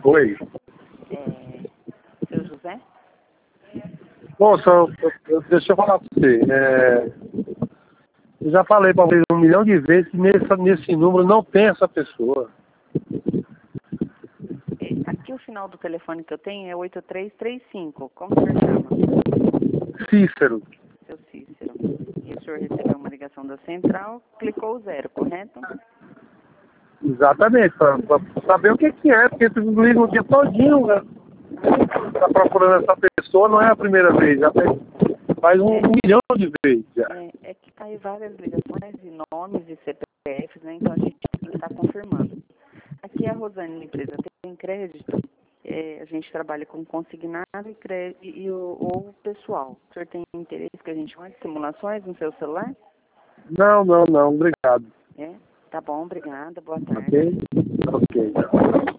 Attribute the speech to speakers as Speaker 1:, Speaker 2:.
Speaker 1: Oi.
Speaker 2: Seu José?
Speaker 1: Moça, deixa eu falar pra você. Eu já falei pra vocês 1 milhão de vezes que nesse número não tem essa pessoa.
Speaker 2: Aqui o final do telefone que eu tenho é 8335. Como o senhor chama?
Speaker 1: Cícero.
Speaker 2: Seu Cícero. E o senhor recebeu uma ligação da central, clicou o 0, correto?
Speaker 1: Exatamente, pra saber o que é, porque tu liga o dia todinho, né? Tá procurando essa pessoa, não é a primeira vez, já faz 1 milhão de vezes já.
Speaker 2: É que tá aí várias ligações de nomes e CPFs, né? Então a gente tem que estar confirmando. Aqui é a Rosane, da empresa tem crédito. A gente trabalha com consignado e crédito ou pessoal. O senhor tem interesse que a gente mande simulações no seu celular?
Speaker 1: Não, obrigado.
Speaker 2: Tá bom, obrigada, boa tarde.
Speaker 1: Ok? Ok.